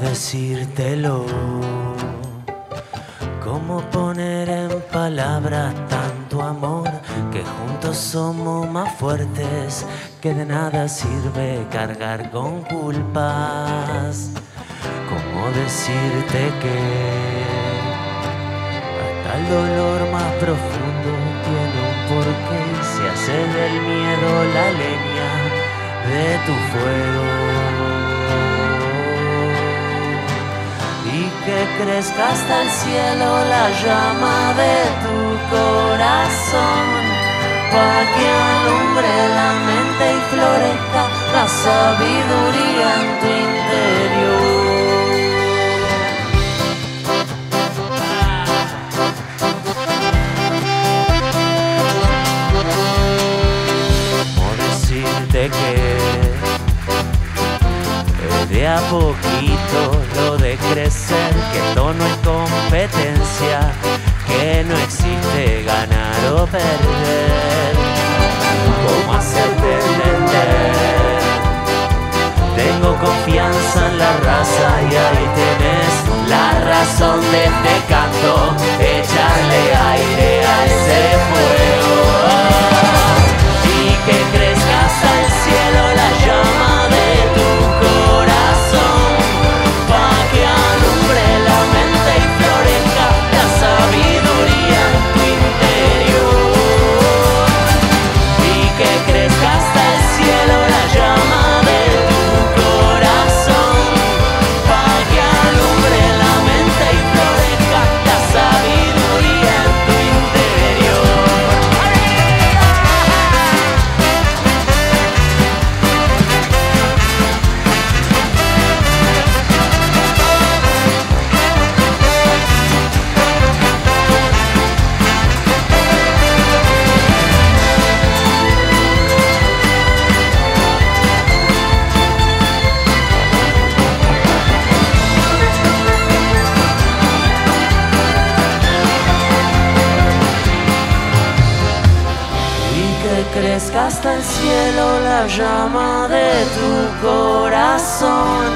decírtelo? ¿Cómo poner en palabras tanto amor? Que juntos somos más fuertes, que de nada sirve cargar con culpas. ¿Cómo decirte que hasta el dolor más profundo tiene un porqué y se hace del miedo la leña de tu fuego? Y que crezca hasta el cielo la llama de tu corazón, para que alumbre la mente y florezca la sabiduría en tu interior. ¿Cómo decirte que de a poquito lo de crecer, que esto no es competencia, que no existe ganar o perder? ¿Cómo hacerte entender? Tengo confianza en la raza y ahí tenés la razón de este canto, echarle aire a ese fuego. Y que crezca hasta el cielo la llama de tu corazón, pa' que alumbre la mente y florezca la sabiduría en tu interior. Y que crezca hasta el cielo la llama de tu corazón, pa' que alumbre la mente y florezca la sabiduría en tu interior. Crezca hasta el cielo la llama de tu corazón,